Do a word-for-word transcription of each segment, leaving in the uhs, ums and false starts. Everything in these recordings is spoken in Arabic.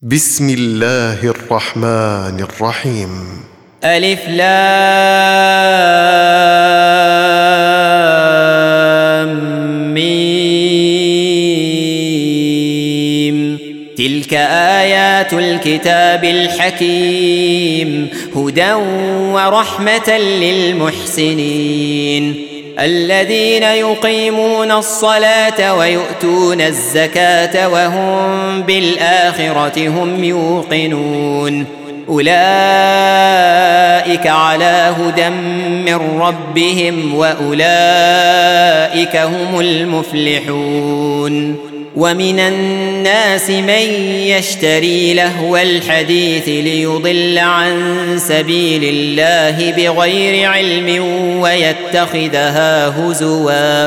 بسم الله الرحمن الرحيم. ألف لام ميم. تلك آيات الكتاب الحكيم هدى ورحمة للمحسنين الذين يقيمون الصلاة ويؤتون الزكاة وهم بالآخرة هم يوقنون أولئك على هدى من ربهم وأولئك هم المفلحون. ومن الناس من يشتري لهو الحديث ليضل عن سبيل الله بغير علم ويتخذها هزوا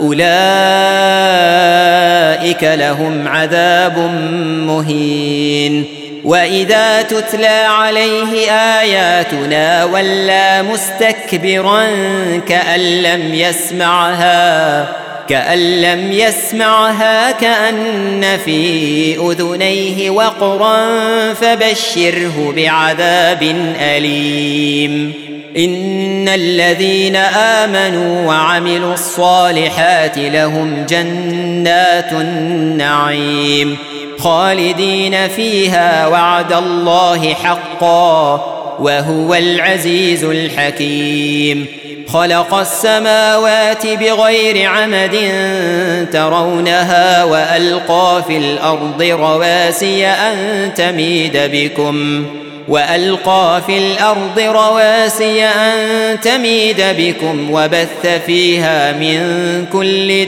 أولئك لهم عذاب مهين. وإذا تتلى عليه آياتنا ولى مستكبرا كأن لم يسمعها كأن لم يسمعها كأن في أذنيه وقرا فبشره بعذاب أليم. إن الذين آمنوا وعملوا الصالحات لهم جنات النعيم خالدين فيها وعد الله حقا وهو العزيز الحكيم. خلق السماوات بغير عمد ترونها وألقى في الأرض رواسي أن تميد بكم وألقى في الأرض رواسي أن تميد بكم وبث فيها من كل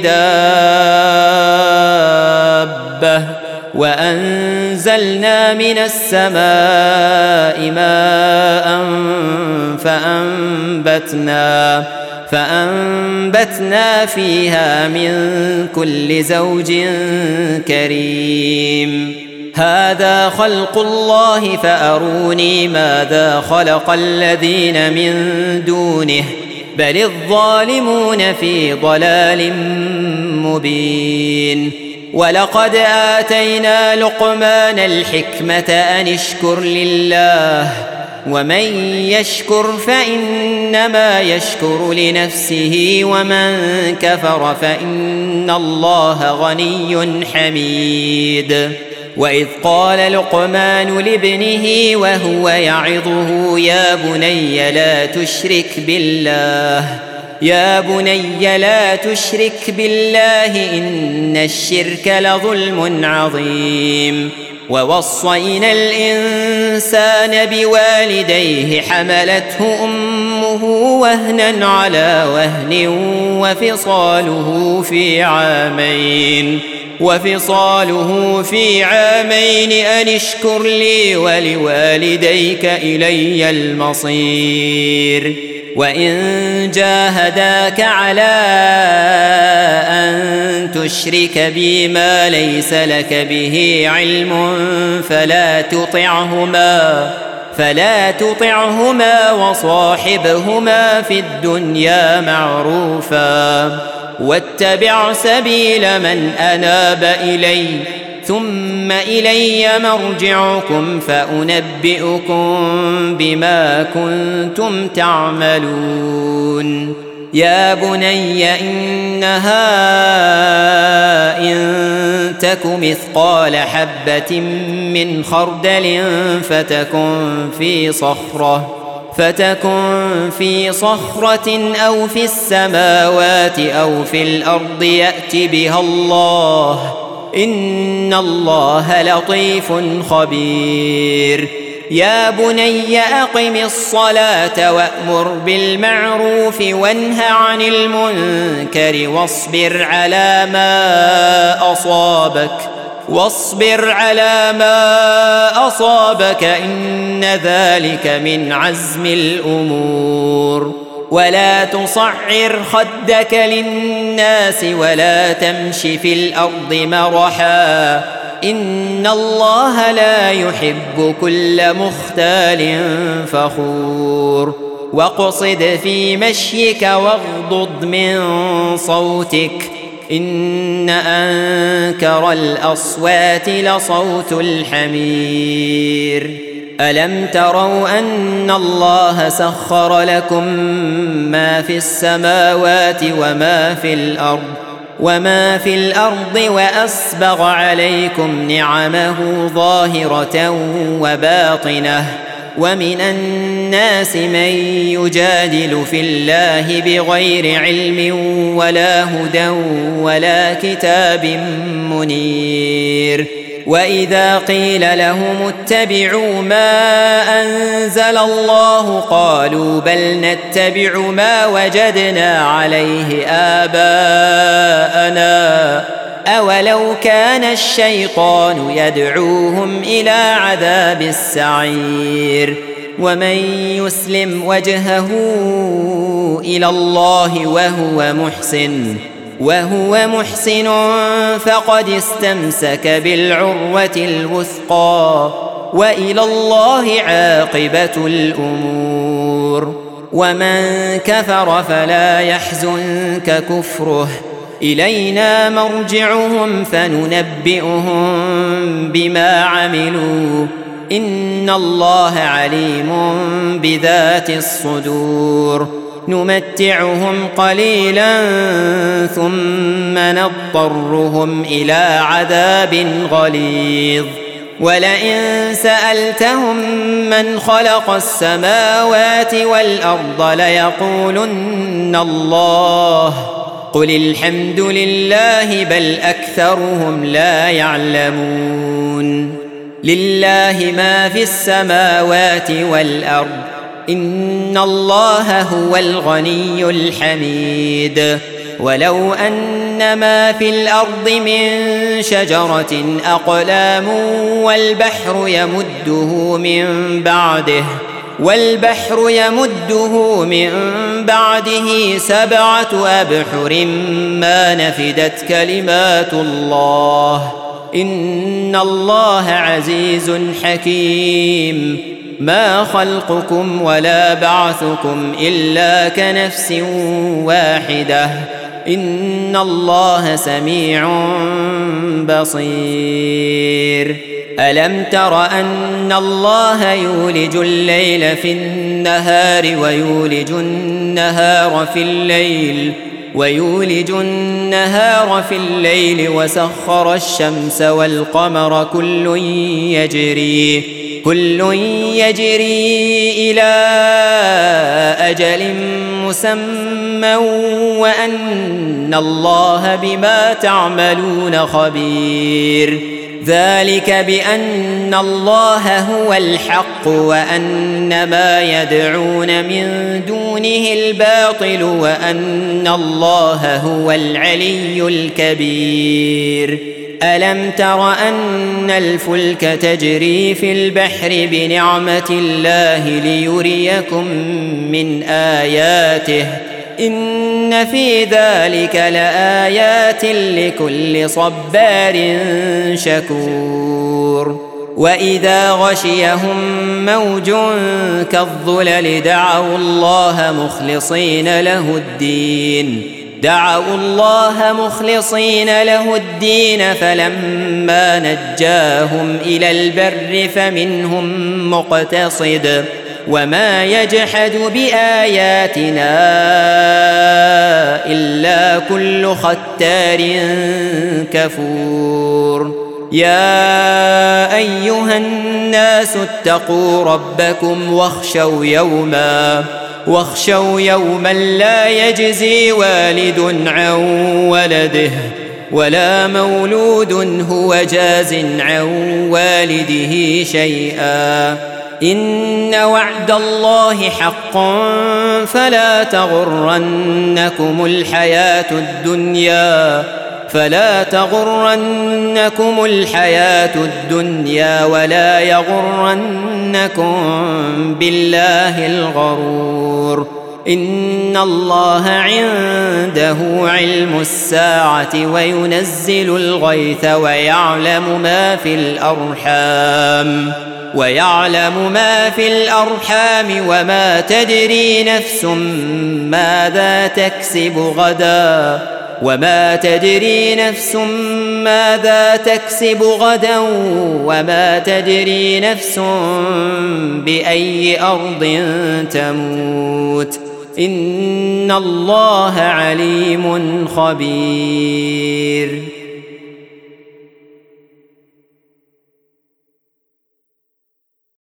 دابة وأنزلنا من السماء ماء فأنبتنا فأنبتنا فيها من كل زوج كريم. هذا خلق الله فأروني ماذا خلق الذين من دونه بل الظالمون في ضلال مبين. ولقد آتينا لقمان الحكمة أن اشكر لله ومن يشكر فإنما يشكر لنفسه ومن كفر فإن الله غني حميد. وإذ قال لقمان لابنه وهو يعظه يا بني لا تشرك بالله يا بني لا تشرك بالله إن الشرك لظلم عظيم. ووصينا الإنسان بوالديه حملته أمه وهنا على وهن وفصاله في عامين وفصاله في عامين أن اشكر لي ولوالديك إلي المصير. وإن جاهداك على أن تشرك بي ما ليس لك به علم فلا تطعهما فلا تطعهما وصاحبهما في الدنيا معروفا واتبع سبيل من أناب إلي ثم إلي مرجعكم فأنبئكم بما كنتم تعملون. يا بني إنها إن تك مثقال حبة من خردل فتكن في صخرة فتكن في صخرة أو في السماوات أو في الأرض يأت بها الله إن الله لطيف خبير. يا بني أقم الصلاة وأمر بالمعروف وانه عن المنكر واصبر على ما أصابك واصبر على ما أصابك إن ذلك من عزم الأمور. ولا تصعر خدك للناس ولا تمش في الأرض مرحا إن الله لا يحب كل مختال فخور. واقصد في مشيك واغضض من صوتك إن أنكر الأصوات لصوت الحمير. ألم تروا أن الله سخر لكم ما في السماوات وما في الأرض وما في الأرض وأسبغ عليكم نعمه ظاهرة وباطنة، ومن الناس من يجادل في الله بغير علم ولا هدى ولا كتاب منير. وإذا قيل لهم اتبعوا ما أنزل الله قالوا بل نتبع ما وجدنا عليه آباءنا أولو كان الشيطان يدعوهم إلى عذاب السعير. ومن يسلم وجهه إلى الله وهو محسن وهو محسن فقد استمسك بالعروة الوثقى وإلى الله عاقبة الأمور. ومن كفر فلا يحزنك كفره، إلينا مرجعهم فننبئهم بما عملوا إن الله عليم بذات الصدور. نمتعهم قليلا ثم نضطرهم إلى عذاب غليظ. ولئن سألتهم من خلق السماوات والأرض ليقولن الله قل الحمد لله بل أكثرهم لا يعلمون. لله ما في السماوات والأرض إن الله هو الغني الحميد. ولو أن ما في الأرض من شجرة أقلام والبحر يمده من بعده والبحر يمده من بعده سبعة أبحر ما نفدت كلمات الله إن الله عزيز حكيم. ما خلقكم ولا بعثكم إلا كنفس واحدة إن الله سميع بصير. ألم تر أن الله يولج الليل في النهار ويولج النهار في الليل ويولج النهار في الليل وسخر الشمس والقمر كل يجري كل يجري إلى أجل مسمى وأن الله بما تعملون خبير. ذلك بأن الله هو الحق وأن ما يدعون من دونه الباطل وأن الله هو العلي الكبير. ألم تر أن الفلك تجري في البحر بنعمة الله ليريكم من آياته إن في ذلك لآيات لكل صبار شكور. وإذا غشيهم موج كالظلل دعوا الله مخلصين له الدين دعوا الله مخلصين له الدين فلما نجاهم إلى البر فمنهم مقتصد وما يجحد بآياتنا إلا كل ختار كفور. يا أيها الناس اتقوا ربكم واخشوا يوما واخشوا يوما لا يجزي والد عن ولده ولا مولود هو جاز عن والده شيئا إن وعد الله حق فلا تغرنكم الحياة الدنيا فلا تغرنكم الحياة الدنيا ولا يغرنكم بالله الغرور. إن الله عنده علم الساعة وينزل الغيث ويعلم ما في الأرحام ويعلم ما في الأرحام وما تدري نفس ماذا تكسب غدا وما تدري نفس ماذا تكسب غدا وما تدري نفس بأي أرض تموت إن الله عليم خبير.